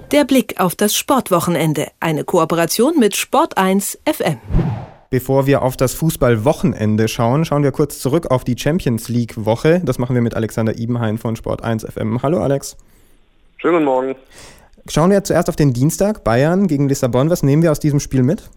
Der Blick auf das Sportwochenende. Eine Kooperation mit Sport1 FM. Bevor wir auf das Fußballwochenende schauen, schauen wir kurz zurück auf die Champions-League-Woche. Das machen wir mit Alexander Ibenhain von Sport1 FM. Hallo Alex. Schönen guten Morgen. Schauen wir zuerst auf den Dienstag, Bayern gegen Lissabon. Was nehmen wir aus diesem Spiel mit?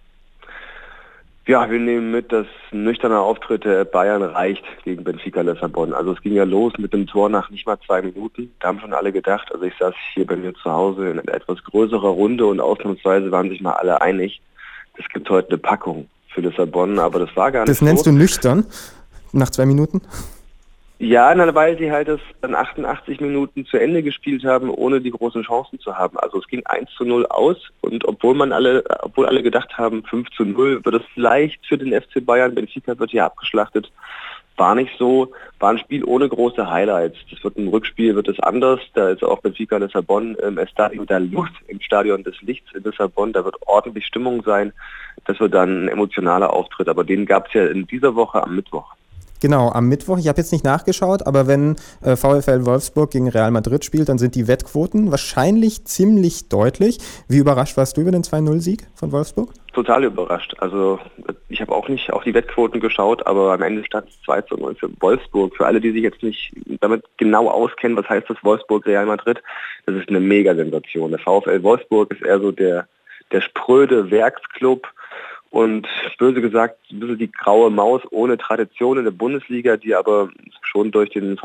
Ja, wir nehmen mit, dass ein nüchterner Auftritt der Bayern reicht gegen Benfica Lissabon. Also es ging ja los mit dem Tor nach nicht mal 2 Minuten. Da haben schon alle gedacht, also ich saß hier bei mir zu Hause in einer etwas größerer Runde und ausnahmsweise waren sich mal alle einig, es gibt heute eine Packung für Lissabon, aber das war gar nicht so. Das nennst du nüchtern nach 2 Minuten? Ja, weil sie halt das dann 88 Minuten zu Ende gespielt haben, ohne die großen Chancen zu haben. Also es ging 1:0 aus und obwohl alle gedacht haben, 5:0 wird es vielleicht für den FC Bayern, Benfica wird hier abgeschlachtet, war nicht so, war ein Spiel ohne große Highlights. Das wird im Rückspiel, wird es anders, da ist auch Benfica Lissabon im Estadio da Luz, im Stadion des Lichts in Lissabon, da wird ordentlich Stimmung sein, das wird dann ein emotionaler Auftritt, aber den gab es ja in dieser Woche am Mittwoch. Genau, am Mittwoch. Ich habe jetzt nicht nachgeschaut, aber wenn VfL Wolfsburg gegen Real Madrid spielt, dann sind die Wettquoten wahrscheinlich ziemlich deutlich. Wie überrascht warst du über den 2-0-Sieg von Wolfsburg? Total überrascht. Also ich habe auch nicht auf die Wettquoten geschaut, aber am Ende stand es 2:0 für Wolfsburg. Für alle, die sich jetzt nicht damit genau auskennen, was heißt das Wolfsburg Real Madrid, das ist eine Mega-Sensation. Der VfL Wolfsburg ist eher so der spröde Werksclub, und böse gesagt, ein bisschen die graue Maus ohne Tradition in der Bundesliga, die aber schon durch den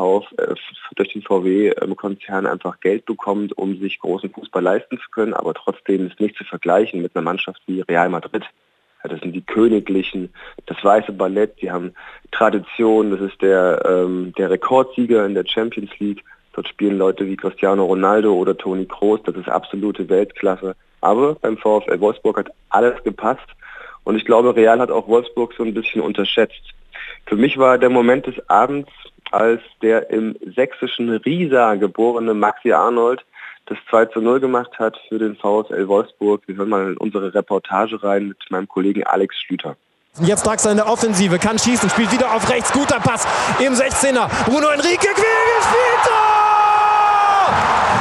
VW-Konzern einfach Geld bekommt, um sich großen Fußball leisten zu können, aber trotzdem ist nicht zu vergleichen mit einer Mannschaft wie Real Madrid. Ja, das sind die Königlichen, das weiße Ballett, die haben Tradition, das ist der Rekordsieger in der Champions League. Dort spielen Leute wie Cristiano Ronaldo oder Toni Kroos, das ist absolute Weltklasse. Aber beim VfL Wolfsburg hat alles gepasst. Und ich glaube, Real hat auch Wolfsburg so ein bisschen unterschätzt. Für mich war der Moment des Abends, als der im sächsischen Riesa geborene Maxi Arnold das 2:0 gemacht hat für den VfL Wolfsburg. Wir hören mal in unsere Reportage rein mit meinem Kollegen Alex Schlüter. Jetzt Draxler in der Offensive, kann schießen, spielt wieder auf rechts, guter Pass im 16er. Bruno Henrique, quer gespielt, Tor!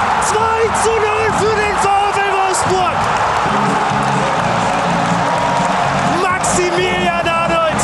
2:0 für den VfL Wolfsburg! Maximilian Arnold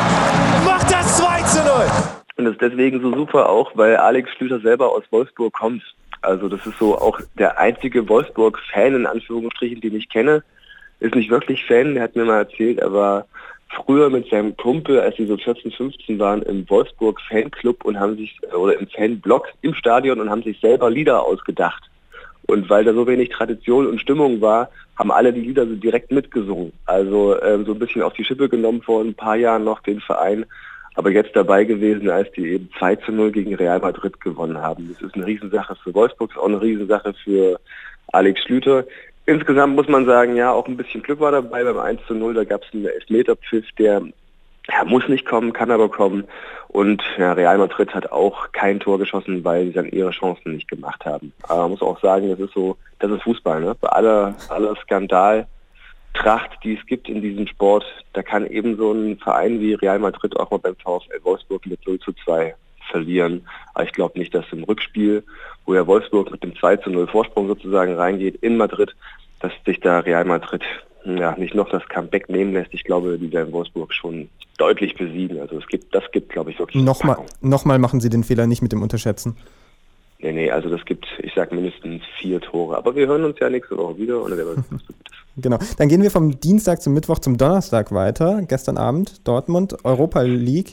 macht das 2:0. Und das ist deswegen so super auch, weil Alex Schlüter selber aus Wolfsburg kommt. Also das ist so auch der einzige Wolfsburg-Fan in Anführungsstrichen, den ich kenne. Ist nicht wirklich Fan, der hat mir mal erzählt, er war früher mit seinem Kumpel, als sie so 14, 15 waren, im Wolfsburg-Fanclub und haben sich, oder im Fanblock im Stadion und haben sich selber Lieder ausgedacht. Und weil da so wenig Tradition und Stimmung war, haben alle die Lieder so direkt mitgesungen. Also so ein bisschen auf die Schippe genommen vor ein paar Jahren noch den Verein, aber jetzt dabei gewesen, als die eben 2:0 gegen Real Madrid gewonnen haben. Das ist eine Riesensache für Wolfsburg, auch eine Riesensache für Alex Schlüter. Insgesamt muss man sagen, ja, auch ein bisschen Glück war dabei beim 1:0, da gab es einen Elfmeterpfiff, der muss nicht kommen, kann aber kommen. Und ja, Real Madrid hat auch kein Tor geschossen, weil sie dann ihre Chancen nicht gemacht haben. Aber man muss auch sagen, das ist Fußball, ne? Bei aller Skandaltracht, die es gibt in diesem Sport, da kann eben so ein Verein wie Real Madrid auch mal beim VfL Wolfsburg mit 0:2 verlieren. Aber ich glaube nicht, dass im Rückspiel, wo ja Wolfsburg mit dem 2:0 Vorsprung sozusagen reingeht in Madrid, dass sich da Real Madrid nicht noch das Comeback nehmen lässt. Ich glaube, die werden Wolfsburg schon deutlich besiegen. Also das gibt, glaube ich, wirklich. Nochmal machen Sie den Fehler nicht mit dem Unterschätzen. Nee, also das gibt, ich sage mindestens 4 Tore. Aber wir hören uns ja nächste Woche wieder und dann werden wir was Gutes. Genau. Dann gehen wir vom Dienstag zum Mittwoch zum Donnerstag weiter. Gestern Abend Dortmund, Europa League.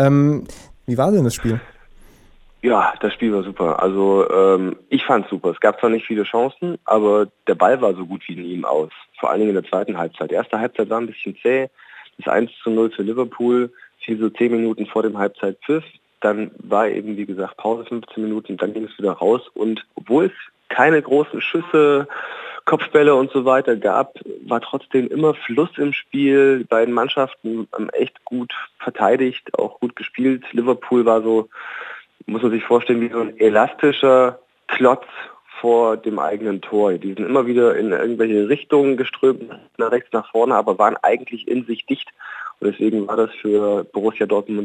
Wie war denn das Spiel? Ja, das Spiel war super. Also ich fand es super. Es gab zwar nicht viele Chancen, aber der Ball war so gut wie nie im Aus. Vor allen Dingen in der zweiten Halbzeit. Die erste Halbzeit war ein bisschen zäh. Das 1:0 für Liverpool fiel so 10 Minuten vor dem Halbzeitpfiff. Dann war eben, wie gesagt, Pause 15 Minuten, dann ging es wieder raus. Und obwohl es keine großen Schüsse, Kopfbälle und so weiter gab, war trotzdem immer Fluss im Spiel. Die beiden Mannschaften haben echt gut verteidigt, auch gut gespielt. Liverpool war so, muss man sich vorstellen, wie so ein elastischer Klotz vor dem eigenen Tor. Die sind immer wieder in irgendwelche Richtungen geströmt, nach rechts, nach vorne, aber waren eigentlich in sich dicht. Und deswegen war das für Borussia Dortmund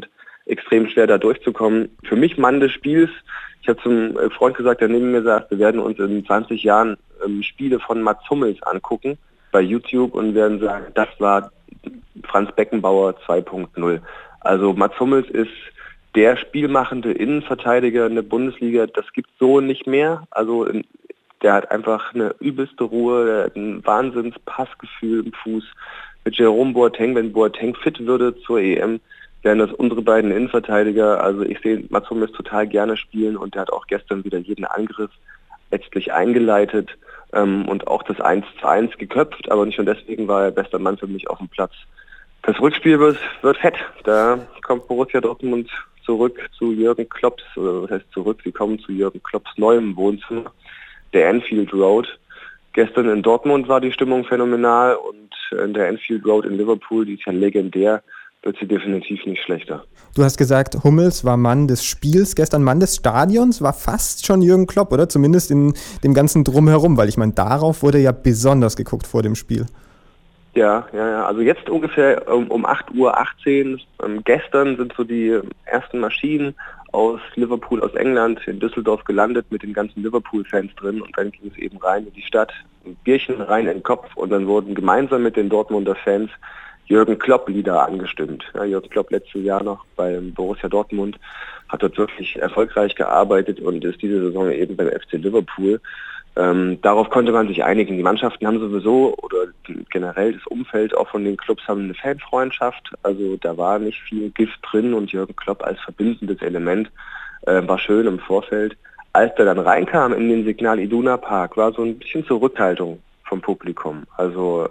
extrem schwer da durchzukommen. Für mich Mann des Spiels, ich habe zum Freund gesagt, der neben mir sagt, wir werden uns in 20 Jahren Spiele von Mats Hummels angucken bei YouTube und werden sagen, das war Franz Beckenbauer 2.0. Also Mats Hummels ist der spielmachende Innenverteidiger in der Bundesliga, das gibt es so nicht mehr. Also der hat einfach eine übelste Ruhe, der hat ein Wahnsinns-Passgefühl im Fuß. Mit Jerome Boateng, wenn Boateng fit würde zur EM, wären das unsere beiden Innenverteidiger. Also ich sehe Mats Hummels total gerne spielen und der hat auch gestern wieder jeden Angriff letztlich eingeleitet und auch das 1:1 geköpft, aber nicht nur deswegen war er bester Mann für mich auf dem Platz. Das Rückspiel wird fett. Da kommt Borussia Dortmund zurück zu Jürgen Klopps, oder was heißt zurück, sie kommen zu Jürgen Klopps neuem Wohnzimmer, der Anfield Road. Gestern in Dortmund war die Stimmung phänomenal und in der Anfield Road in Liverpool, die ist ja legendär, wird sie definitiv nicht schlechter. Du hast gesagt, Hummels war Mann des Spiels, gestern Mann des Stadions, war fast schon Jürgen Klopp, oder? Zumindest in dem ganzen Drumherum, weil ich meine, darauf wurde ja besonders geguckt vor dem Spiel. Ja, also jetzt ungefähr um 8:18 Uhr. Gestern sind so die ersten Maschinen aus Liverpool, aus England, in Düsseldorf gelandet mit den ganzen Liverpool-Fans drin und dann ging es eben rein in die Stadt, ein Bierchen rein in den Kopf und dann wurden gemeinsam mit den Dortmunder Fans Jürgen Klopp-Lieder angestimmt. Ja, Jürgen Klopp letztes Jahr noch beim Borussia Dortmund, hat dort wirklich erfolgreich gearbeitet und ist diese Saison eben beim FC Liverpool. Darauf konnte man sich einigen. Die Mannschaften haben sowieso, oder generell das Umfeld auch von den Clubs haben eine Fanfreundschaft. Also da war nicht viel Gift drin und Jürgen Klopp als verbindendes Element war schön im Vorfeld. Als er dann reinkam in den Signal Iduna Park, war so ein bisschen Zurückhaltung vom Publikum. Also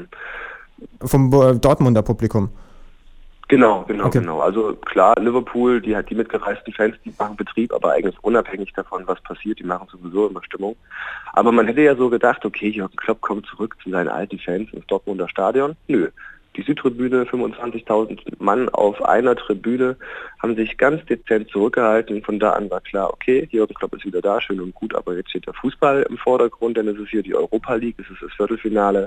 vom Dortmunder Publikum. Genau. Okay. Also klar, Liverpool, die hat die mitgereisten Fans, die machen Betrieb, aber eigentlich unabhängig davon, was passiert, die machen sowieso immer Stimmung. Aber man hätte ja so gedacht, okay, Jürgen Klopp kommt zurück zu seinen alten Fans ins Dortmunder Stadion. Nö. Die Südtribüne, 25.000 Mann auf einer Tribüne, haben sich ganz dezent zurückgehalten. Von da an war klar, okay, Jürgen Klopp ist wieder da, schön und gut, aber jetzt steht der Fußball im Vordergrund, denn es ist hier die Europa League, es ist das Viertelfinale.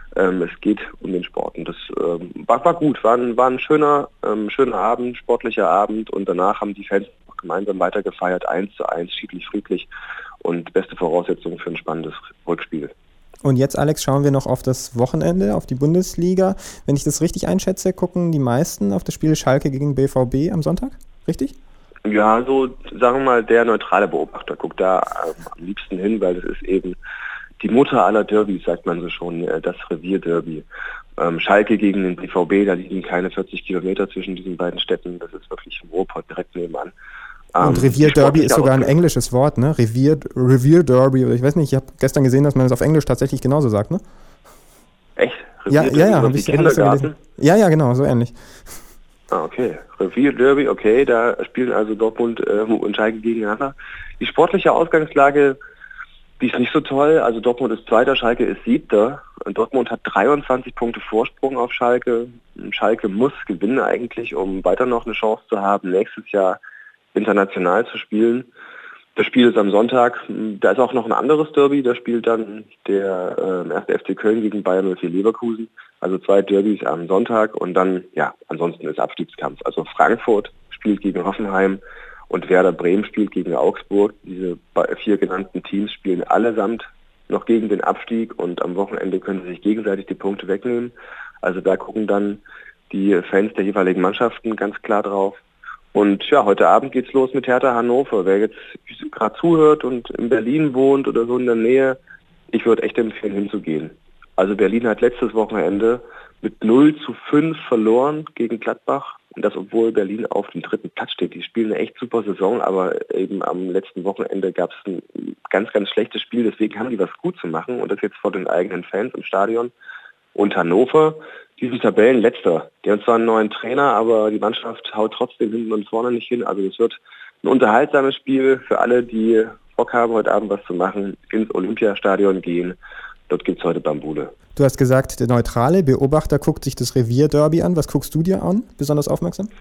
Es geht um den Sport und das war gut, war ein schöner Abend, sportlicher Abend und danach haben die Fans auch gemeinsam weitergefeiert, 1:1, schiedlich, friedlich und beste Voraussetzungen für ein spannendes Rückspiel. Und jetzt, Alex, schauen wir noch auf das Wochenende, auf die Bundesliga. Wenn ich das richtig einschätze, gucken die meisten auf das Spiel Schalke gegen BVB am Sonntag, richtig? Ja, so sagen wir mal, der neutrale Beobachter guckt da am liebsten hin, weil das ist eben die Mutter aller Derbys, sagt man so schon, das Revierderby. Schalke gegen den BVB, da liegen keine 40 Kilometer zwischen diesen beiden Städten, das ist wirklich im Ruhrpott direkt nebenan. Und Revierderby ist sogar ein englisches Wort, ne? Revierderby, oder ich weiß nicht, ich habe gestern gesehen, dass man das auf Englisch tatsächlich genauso sagt, ne? Echt? Ja, habe ich so gelesen. Ja, genau, so ähnlich. Ah, okay. Revierderby, okay, da spielen also Dortmund und Schalke gegeneinander. Die sportliche Ausgangslage, die ist nicht so toll. Also Dortmund ist Zweiter, Schalke ist Siebter. Und Dortmund hat 23 Punkte Vorsprung auf Schalke. Schalke muss gewinnen eigentlich, um weiter noch eine Chance zu haben, nächstes Jahr international zu spielen. Das Spiel ist am Sonntag. Da ist auch noch ein anderes Derby. Da spielt dann der 1. FC Köln gegen Bayern 04 Leverkusen. Also 2 Derbys am Sonntag und dann, ja, ansonsten ist Abstiegskampf. Also Frankfurt spielt gegen Hoffenheim und Werder Bremen spielt gegen Augsburg. Diese 4 genannten Teams spielen allesamt noch gegen den Abstieg und am Wochenende können sie sich gegenseitig die Punkte wegnehmen. Also da gucken dann die Fans der jeweiligen Mannschaften ganz klar drauf. Und ja, heute Abend geht's los mit Hertha Hannover. Wer jetzt gerade zuhört und in Berlin wohnt oder so in der Nähe, ich würde echt empfehlen, hinzugehen. Also Berlin hat letztes Wochenende mit 0:5 verloren gegen Gladbach. Und das, obwohl Berlin auf dem 3. Platz steht. Die spielen eine echt super Saison, aber eben am letzten Wochenende gab es ein ganz, ganz schlechtes Spiel. Deswegen haben die was gut zu machen und das jetzt vor den eigenen Fans im Stadion. Und Hannover, die sind Tabellenletzter. Die haben zwar einen neuen Trainer, aber die Mannschaft haut trotzdem hinten und vorne nicht hin. Also es wird ein unterhaltsames Spiel für alle, die Bock haben, heute Abend was zu machen, ins Olympiastadion gehen. Dort gibt es heute Bambule. Du hast gesagt, der neutrale Beobachter guckt sich das Revierderby an. Was guckst du dir an, besonders aufmerksam?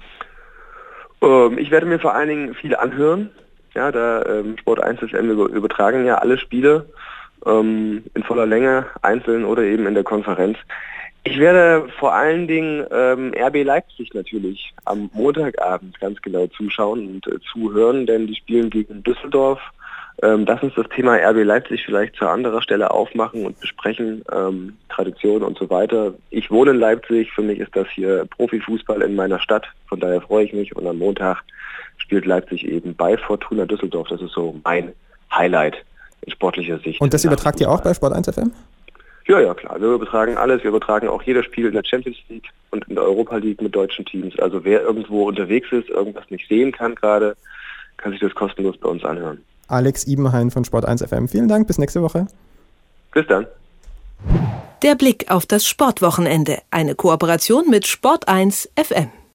Ich werde mir vor allen Dingen viel anhören. Ja, da Sport 1 FM übertragen ja alle Spiele in voller Länge, einzeln oder eben in der Konferenz. Ich werde vor allen Dingen RB Leipzig natürlich am Montagabend ganz genau zuschauen und zuhören, denn die spielen gegen Düsseldorf. Lass uns das Thema RB Leipzig vielleicht zu anderer Stelle aufmachen und besprechen, Tradition und so weiter. Ich wohne in Leipzig, für mich ist das hier Profifußball in meiner Stadt, von daher freue ich mich und am Montag spielt Leipzig eben bei Fortuna Düsseldorf. Das ist so mein Highlight in sportlicher Sicht. Und das übertragt ihr auch bei Sport1 FM? Ja, klar. Wir übertragen alles. Wir übertragen auch jedes Spiel in der Champions League und in der Europa League mit deutschen Teams. Also wer irgendwo unterwegs ist, irgendwas nicht sehen kann gerade, kann sich das kostenlos bei uns anhören. Alex Ibenhain von Sport1 FM. Vielen Dank, bis nächste Woche. Bis dann. Der Blick auf das Sportwochenende. Eine Kooperation mit Sport1 FM.